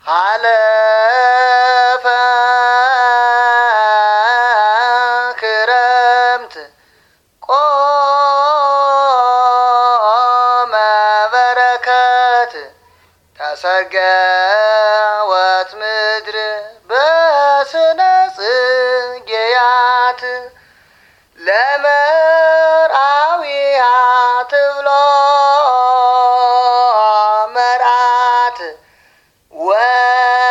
ሀለፈ ክረምት ቆመ በረከት ተሰገወት ምድር በስነ ጽጌያት ለመርአዊሃ ትብሎ መርዓት